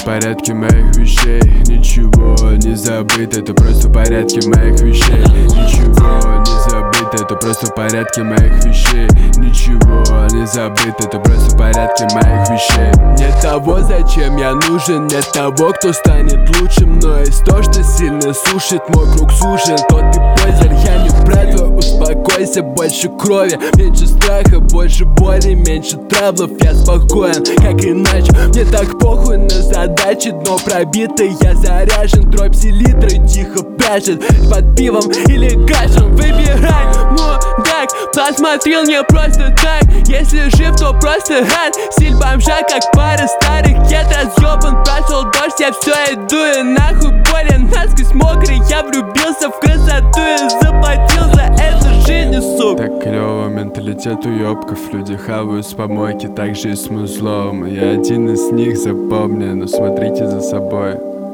порядке моих вещей. Ничего не забыть, это просто в порядке моих вещей. Ничего не забыть, это просто в порядке моих вещей. Ничего не забыть, это просто в порядке моих вещей. Нет того, зачем я нужен, нет того, кто станет лучшим. Но есть то, что сильно сушит, мой круг сужен. Тот и позер, я не братва, успокойся. Больше крови, меньше страха, больше боли, меньше травлов. Я спокоен, как иначе. Мне так похуй на задачи, дно пробито, я заряжен. Дробь селитры тихо прячет под пивом или кашем. Выбирай, мудак, посмотрел не просто так. Если жив, то просто рад. Стиль бомжа, как пара старых кет. Разъебан, прошел дождь, я все иду и нахуй болен. Насквозь мокрый, я влюбился в красоту и заплатил за эту жизнь, сука. Так клево, менталитет уёбков. Люди хавают с помойки, так же и с музлом. Я один из них, запомни, но смотрите за собой.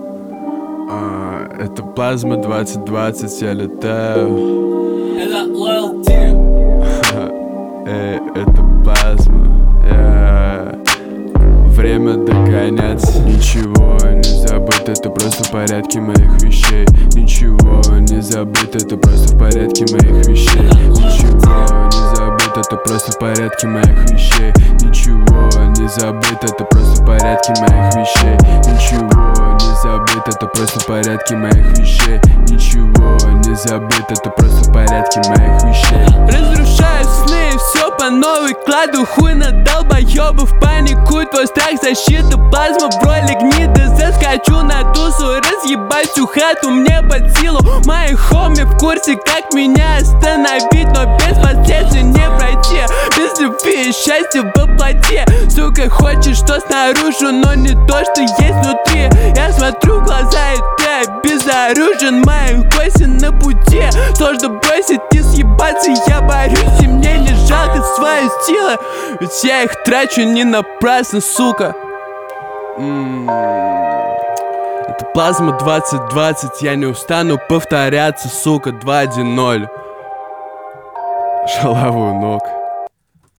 Это плазма 2020, я летаю. Это Loyalty. Это плазма. Время догонять. Ничего не забыть, это просто в порядке моих вещей. Ничего не забыть, это просто в порядке моих вещей. Ничего не забыть, это просто в порядке моих вещей. Ничего не забыть, это просто в порядке моих вещей. Ничего не забыть, это просто в порядке моих вещей. Ничего не забыть, это просто в порядке моих вещей. Разрушаю сны и все по новой кладу хуй на долбоёбов. Паникуй, твой страх, защита, плазма в роли гниды. Заскочу на тусу, разъебать всю хату мне под силу. Мои хоми в курсе, как меня остановить, но без последствий не пройти. Без любви и счастья воплоти. Сука, хочешь что снаружи, но не то, что есть внутри. Я смотрю в глаза, и ты обезоружен. Мои кости на пути, сложно бросить и съебаться. Я борюсь, и мне не жалко свои силы, ведь я их трачу не напрасно, сука. Это плазма 2020, я не устану повторяться, сука. 2-1-0. Шалаву ног.